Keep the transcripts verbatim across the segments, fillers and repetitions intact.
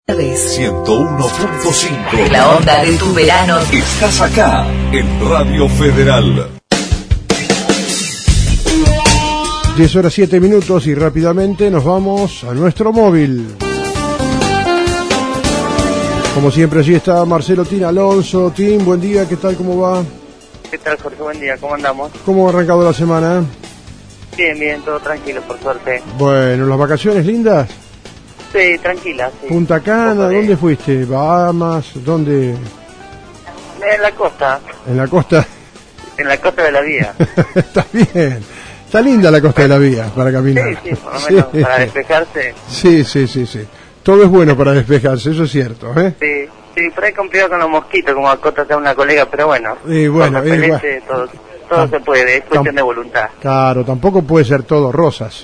ciento uno punto cinco. La onda de tu verano. Estás acá en Radio Federal. diez horas siete minutos y rápidamente nos vamos a nuestro móvil. Como siempre, allí está Marcelo Tin Alonso. Tim, buen día, ¿qué tal? ¿Cómo va? ¿Qué tal, Jorge? Buen día, ¿cómo andamos? ¿Cómo ha arrancado la semana? Bien, bien, todo tranquilo, por suerte. Bueno, ¿las vacaciones lindas? Sí, tranquila, sí. Punta Cana, de... ¿dónde fuiste? ¿Bahamas? ¿Dónde? En la costa. ¿En la costa? En la costa de la vía. Está bien. Está linda la costa de la vía para caminar. Sí, sí, por lo menos sí. Para despejarse. Sí, sí, sí, sí. Todo es bueno para despejarse, eso es cierto, ¿eh? Sí, sí, por ahí complicado con los mosquitos, como acota a una colega, pero bueno. Y bueno, con igual. todo, todo se puede, es cuestión de voluntad. Claro, tampoco puede ser todo rosas.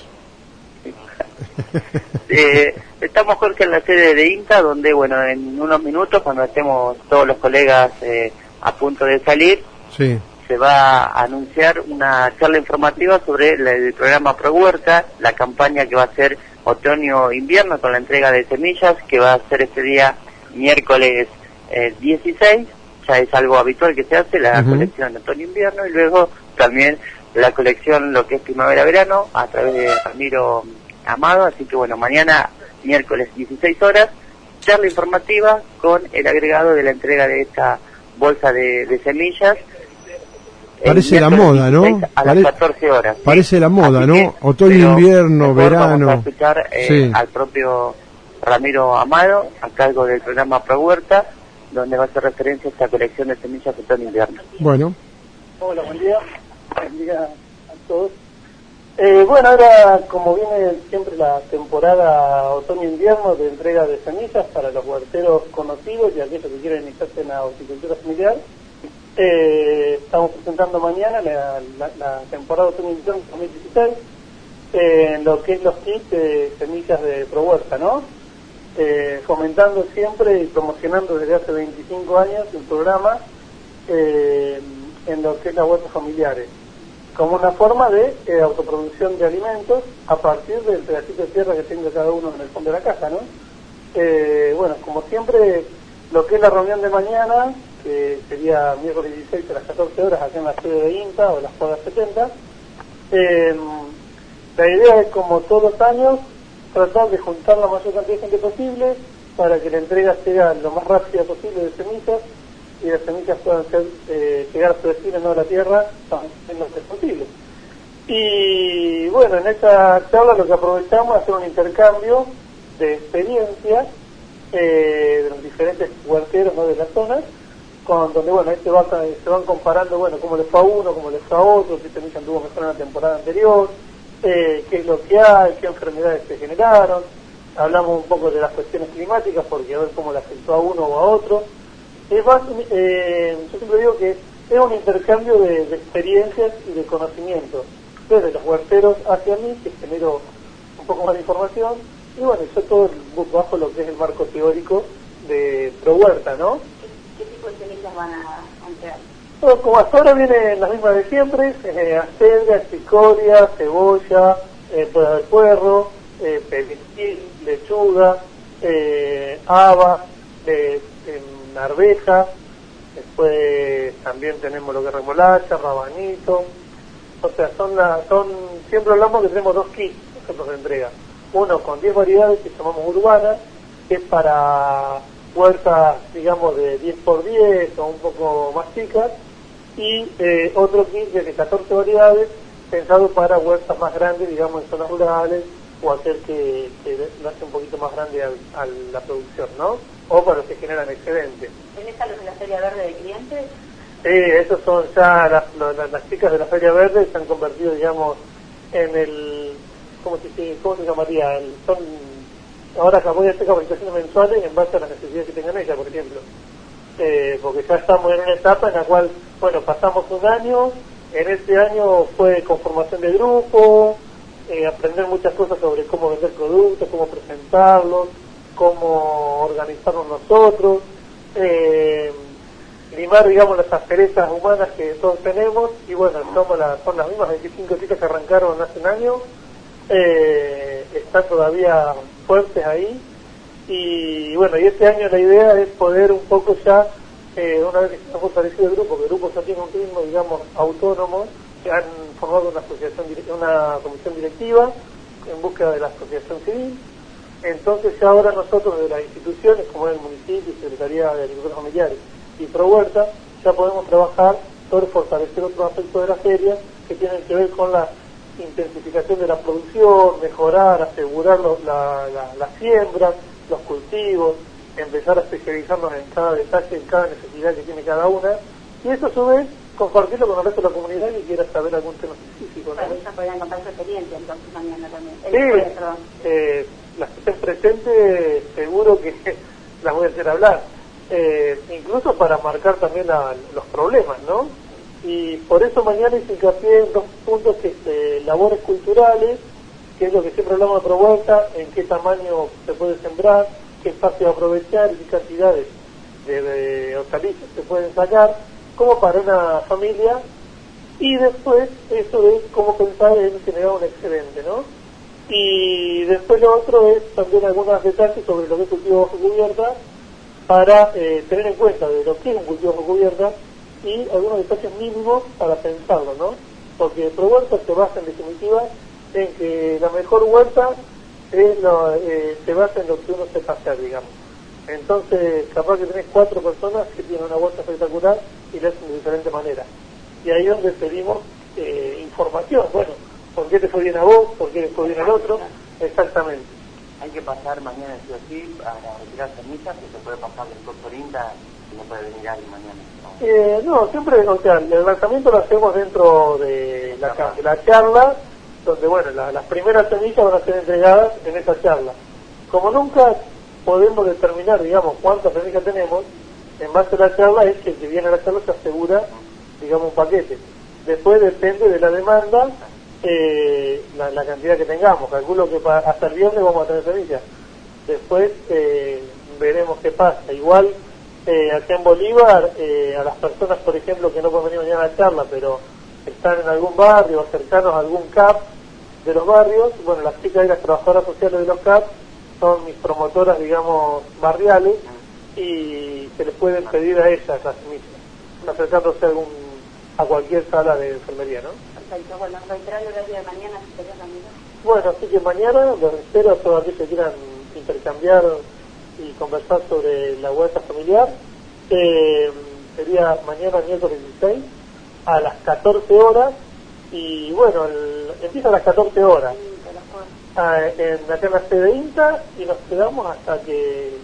eh, estamos, Jorge, en la sede de INTA, donde, bueno, en unos minutos, cuando estemos todos los colegas eh, a punto de salir, sí. se va a anunciar una charla informativa sobre la, el programa Pro Huerta, la campaña que va a ser otoño-invierno con la entrega de semillas, que va a ser este día miércoles eh, dieciséis, ya es algo habitual que se hace, la uh-huh. colección otoño-invierno, y luego también la colección lo que es primavera-verano, a través de Ramiro Amado. Así que bueno, mañana miércoles dieciséis horas, charla informativa con el agregado de la entrega de esta bolsa de, de semillas. Parece la moda, ¿no? A Pare... las catorce horas. ¿sí? Parece la moda, Así ¿no? que, otoño, invierno, verano. Vamos a escuchar eh, sí. al propio Ramiro Amado, a cargo del programa Pro Huerta, donde va a hacer referencia a esta colección de semillas de otoño-invierno. Bueno. Hola, buen día. Buen día a todos. Eh, bueno, ahora como viene siempre la temporada otoño-invierno de entrega de semillas para los huerteros conocidos y aquellos que quieren iniciarse en la horticultura familiar, eh, estamos presentando mañana la, la, la temporada otoño-invierno dos mil dieciséis, eh, en lo que es los kits de semillas de Pro Huerta, ¿no? Eh, fomentando siempre y promocionando desde hace veinticinco años el programa eh, en lo que es las huertas familiares, como una forma de eh, autoproducción de alimentos a partir del pedacito de tierra que tenga cada uno en el fondo de la casa, ¿no? Eh, bueno, como siempre, lo que es la reunión de mañana, que sería miércoles dieciséis a las catorce horas acá en la sede de INTA o las Cuadras setenta, eh, la idea es, como todos los años, tratar de juntar la mayor cantidad de gente posible para que la entrega sea lo más rápida posible de semillas y las semillas puedan ser, eh, llegar a su destino, no a la tierra, en lo que es posible. Y bueno, en esta charla lo que aprovechamos es hacer un intercambio de experiencias eh, de los diferentes huerteros, ¿no?, de la zona, con donde bueno, ahí se, va, se van comparando, bueno, cómo les fue a uno, cómo les fue a otro, qué semilla anduvo mejor en la temporada anterior, eh, qué es lo que hay, qué enfermedades se generaron. Hablamos un poco de las cuestiones climáticas, porque a ver cómo le afectó a uno o a otro. Es más, eh, yo siempre digo que es un intercambio de, de experiencias y de conocimientos desde los huerteros hacia mí, que genero un poco más de información, y bueno, yo todo bajo lo que es el marco teórico de Pro Huerta, ¿no? ¿Qué, qué tipo de semillas van a entregar? Bueno, como hasta ahora vienen las mismas de siempre, eh, acelga, cicoria, cebolla, eh, puede haber puerro, eh, perejil, lechuga, eh, haba, eh, eh, arveja, después también tenemos lo que es remolacha, rabanito, o sea, son, la, son siempre hablamos que tenemos dos kits nosotros de entrega, uno con diez variedades que llamamos urbanas, que es para huertas, digamos, de diez por diez o un poco más chicas, y eh, otro kit de catorce variedades pensado para huertas más grandes, digamos, en zonas rurales, o hacer que, que lo hace un poquito más grande a, a la producción, ¿no? O para los que generan excedente. ¿Tenés a los de la Feria Verde de clientes? Sí, esos son ya las, las, las chicas de la Feria Verde, se han convertido, digamos, en el, ¿cómo se, cómo se llamaría? El, son, ahora voy a hacer capacitaciones mensuales en base a las necesidades que tengan ellas, por ejemplo. Eh, porque ya estamos en una etapa en la cual, bueno, pasamos un año, en ese año fue conformación de grupo, eh, aprender muchas cosas sobre cómo vender productos, cómo presentarlos, cómo organizarnos nosotros, eh, limar, digamos, las asperezas humanas que todos tenemos, y bueno, somos la, son las mismas veinticinco chicas que arrancaron hace un año, eh, están todavía fuertes ahí, Y bueno, y este año la idea es poder un poco ya, eh, una vez que se ha fortalecido el grupo, que el grupo ya tiene un ritmo, digamos, autónomo, que han formado una asociación, una comisión directiva en búsqueda de la asociación civil. Entonces ya ahora nosotros de las instituciones, como es el municipio, Secretaría de Agricultura Familiares y Pro Huerta, ya podemos trabajar sobre fortalecer otros aspectos de la feria que tienen que ver con la intensificación de la producción, mejorar, asegurar lo, la, la, la siembra, los cultivos, empezar a especializarnos en cada detalle, en cada necesidad que tiene cada una, y eso a su vez compartirlo con el resto de la comunidad que quiera saber algún tema específico, ¿no? Bueno, ya podrían contar su experiencia entonces mañana también. El Sí, encuentro. eh, las que estén presentes seguro que las voy a hacer hablar, eh, incluso para marcar también la, los problemas, ¿no? Y por eso mañana hice hincapié en dos puntos, que es eh, labores culturales, que es lo que siempre hablamos de Pro Huerta, en qué tamaño se puede sembrar, qué espacio aprovechar y qué cantidades de, de hortalizas se pueden sacar, como para una familia, y después eso de cómo pensar en generar un excedente, ¿no? Y después lo otro es también algunos detalles sobre lo que es cultivo bajo cubierta, para eh, tener en cuenta de lo que es un cultivo bajo cubierta y algunos detalles mínimos para pensarlo, ¿no? Porque Pro Huerta se basa en definitiva en que la mejor huerta es lo, eh, se basa en lo que uno sepa hacer, digamos. Entonces, capaz que tenés cuatro personas que tienen una huerta espectacular y la hacen de diferente manera. Y ahí es donde pedimos eh, información. Bueno, ¿por qué te fue bien a vos? ¿Por qué te fue bien al otro? Exactamente. Hay que pasar mañana sí o sí a retirar semillas, que se puede pasar del curso linda y no puede venir alguien mañana. ¿No? Eh, no, siempre, o sea, el lanzamiento lo hacemos dentro de la, de la charla, donde, bueno, la, las primeras semillas van a ser entregadas en esa charla. Como nunca podemos determinar, digamos, cuántas semillas tenemos, en base a la charla es que el que viene a la charla se asegura, digamos, un paquete. Después depende de la demanda, eh, la, la cantidad que tengamos. Calculo que para, hasta el viernes vamos a tener semillas. Después eh, veremos qué pasa. Igual, eh, acá en Bolívar, eh, a las personas, por ejemplo, que no pueden venir mañana a la charla, pero están en algún barrio o cercanos a algún C A P de los barrios, bueno, las chicas y las trabajadoras sociales de los C A P son mis promotoras, digamos, barriales, y se les pueden pedir a ellas las semillas, acercándose a, algún, a cualquier sala de enfermería, ¿no? Perfecto, bueno, reiterar el horario de mañana, si querés, amigo. Bueno, así que mañana los espero a todos aquellos que quieran intercambiar y conversar sobre la huerta familiar. Eh, sería mañana, miércoles dieciséis, a las catorce horas, y bueno, el, empieza a las catorce horas. Ah, en la terna C de INTA, y nos quedamos hasta que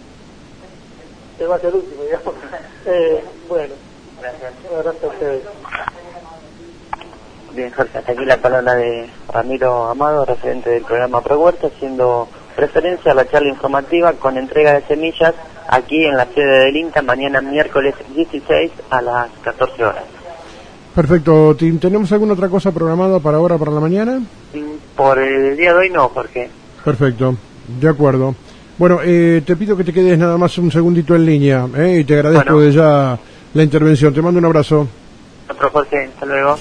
se vaya el último, digamos. Eh, bueno, Gracias. gracias a ustedes. Bien, Jorge, hasta aquí la palabra de Ramiro Amado, referente del programa Pro Huerta, haciendo referencia a la charla informativa con entrega de semillas aquí en la sede del INTA, mañana miércoles dieciséis a las catorce horas. Perfecto, Tim. ¿Tenemos alguna otra cosa programada para ahora, para la mañana? Por el día de hoy no, Jorge. Perfecto, de acuerdo. Bueno, eh, te pido que te quedes nada más un segundito en línea, eh, y te agradezco Bueno. de ya la intervención. Te mando un abrazo. Otro Jorge, hasta luego.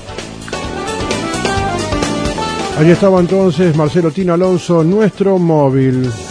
Allí estaba entonces Marcelo Tino Alonso, nuestro móvil.